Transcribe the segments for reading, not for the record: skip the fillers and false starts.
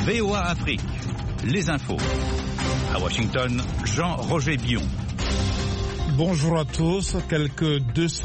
VOA Afrique, les infos. À Washington, Jean-Roger Bion. Bonjour à tous. Quelques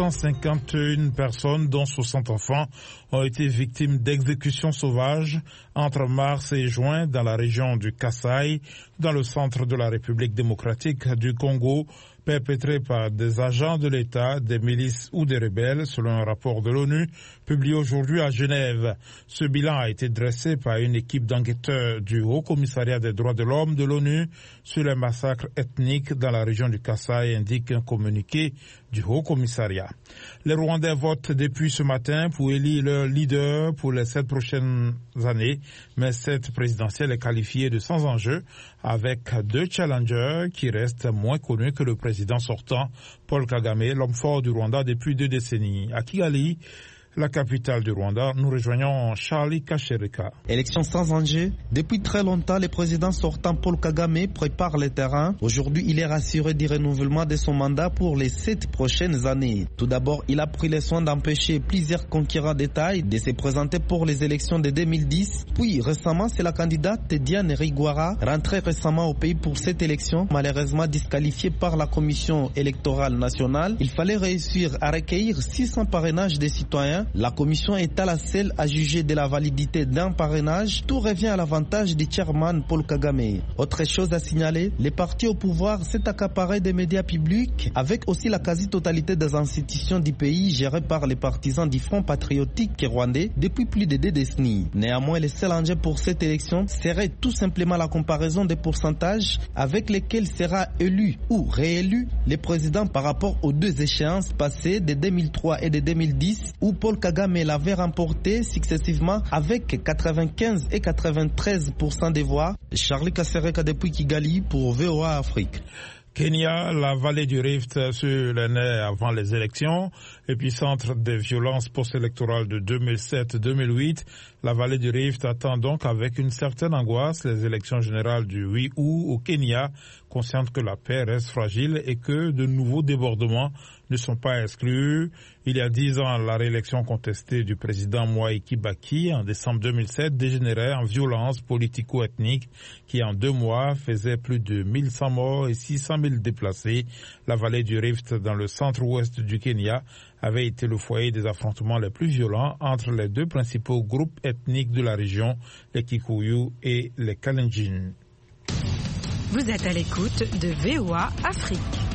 251 personnes, dont 60 enfants, ont été victimes d'exécutions sauvages entre mars et juin dans la région du Kasaï, dans le centre de la République démocratique du Congo, perpétrées par des agents de l'État, des milices ou des rebelles, selon un rapport de l'ONU publié aujourd'hui à Genève. Ce bilan a été dressé par une équipe d'enquêteurs du Haut Commissariat des droits de l'homme de l'ONU sur les massacres ethniques dans la région du Kasaï, indique un communiqué du Haut Commissariat. Les Rwandais votent depuis ce matin pour élire leur leader pour les 7 prochaines années, mais cette présidentielle est qualifiée de sans enjeu, avec 2 challengers qui restent moins connus que le président sortant, Paul Kagame, l'homme fort du Rwanda depuis 2 décennies. À Kigali, la capitale du Rwanda, nous rejoignons Charlie Kachereka. Élection sans enjeu. Depuis très longtemps, le président sortant Paul Kagame prépare le terrain. Aujourd'hui, il est rassuré du renouvellement de son mandat pour les 7 prochaines années. Tout d'abord, il a pris le soin d'empêcher plusieurs concurrents d'État de se présenter pour les élections de 2010. Puis, récemment, c'est la candidate Diane Rwigara, rentrée récemment au pays pour cette élection, malheureusement disqualifiée par la Commission électorale nationale. Il fallait réussir à recueillir 600 parrainages des citoyens. La commission est à la seule à juger de la validité d'un parrainage. Tout revient à l'avantage du chairman Paul Kagame. Autre chose à signaler, les partis au pouvoir s'est accaparé des médias publics, avec aussi la quasi-totalité des institutions du pays gérées par les partisans du Front patriotique rwandais depuis plus de 2 décennies. Néanmoins, le seul enjeu pour cette élection serait tout simplement la comparaison des pourcentages avec lesquels sera élu ou réélu le président par rapport aux 2 échéances passées de 2003 et de 2010, où Paul Kagame l'avait remporté successivement avec 95 et 93% des voix. Charlie Kasereka depuis Kigali pour VOA Afrique. Kenya, la vallée du Rift sur les nerfs avant les élections, épicentre des violences post-électorales de 2007-2008. La vallée du Rift attend donc avec une certaine angoisse les élections générales du 8 août au Kenya, consciente que la paix reste fragile et que de nouveaux débordements ne sont pas exclus. Il y a 10 ans, la réélection contestée du président Mwai Kibaki en décembre 2007 dégénérait en violence politico-ethnique qui en 2 mois faisait plus de 1100 morts et 600 000 déplacés. La vallée du Rift dans le centre-ouest du Kenya avait été le foyer des affrontements les plus violents entre les 2 principaux groupes ethniques de la région, les Kikuyu et les Kalenjin. Vous êtes à l'écoute de VOA Afrique.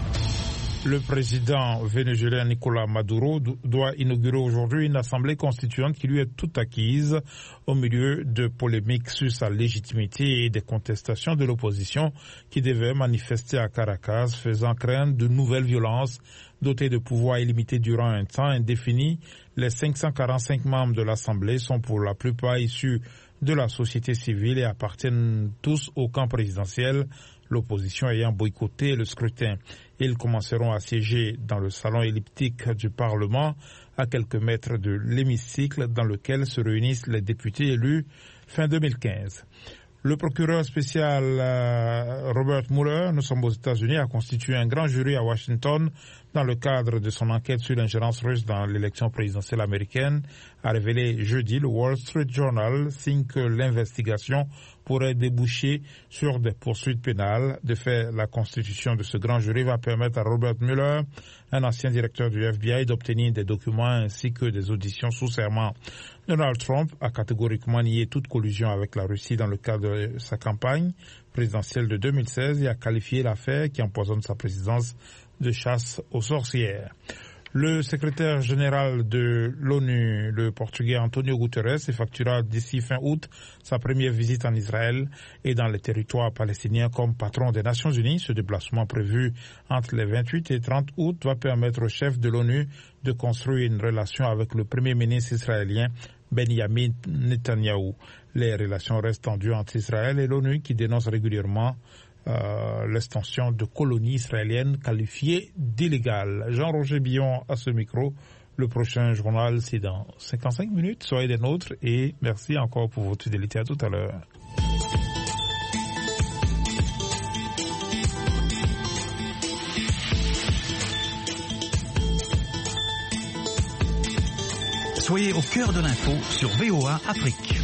Le président vénézuélien Nicolás Maduro doit inaugurer aujourd'hui une assemblée constituante qui lui est toute acquise au milieu de polémiques sur sa légitimité et des contestations de l'opposition qui devait manifester à Caracas, faisant craindre de nouvelles violences dotées de pouvoirs illimités durant un temps indéfini. Les 545 membres de l'Assemblée sont pour la plupart issus de la société civile et appartiennent tous au camp présidentiel, l'opposition ayant boycotté le scrutin. Ils commenceront à siéger dans le salon elliptique du Parlement, à quelques mètres de l'hémicycle dans lequel se réunissent les députés élus fin 2015. Le procureur spécial Robert Mueller, nous sommes aux États-Unis, a constitué un grand jury à Washington dans le cadre de son enquête sur l'ingérence russe dans l'élection présidentielle américaine, a révélé jeudi le Wall Street Journal, signe que l'investigation pourrait déboucher sur des poursuites pénales. De fait, la constitution de ce grand jury va permettre à Robert Mueller, un ancien directeur du FBI, d'obtenir des documents ainsi que des auditions sous serment. Donald Trump a catégoriquement nié toute collusion avec la Russie dans le cadre de sa campagne présidentielle de 2016 et a qualifié l'affaire qui empoisonne sa présidence de chasse aux sorcières. Le secrétaire général de l'ONU, le Portugais Antonio Guterres, effectuera d'ici fin août sa première visite en Israël et dans les territoires palestiniens comme patron des Nations Unies. Ce déplacement prévu entre les 28 et 30 août va permettre au chef de l'ONU de construire une relation avec le premier ministre israélien Benjamin Netanyahou. Les relations restent tendues entre Israël et l'ONU qui dénonce régulièrement l'extension de colonies israéliennes qualifiées d'illégales. Jean-Roger Bion à ce micro. Le prochain journal, c'est dans 55 minutes. Soyez des nôtres et merci encore pour votre fidélité. À tout à l'heure. Soyez au cœur de l'info sur VOA Afrique.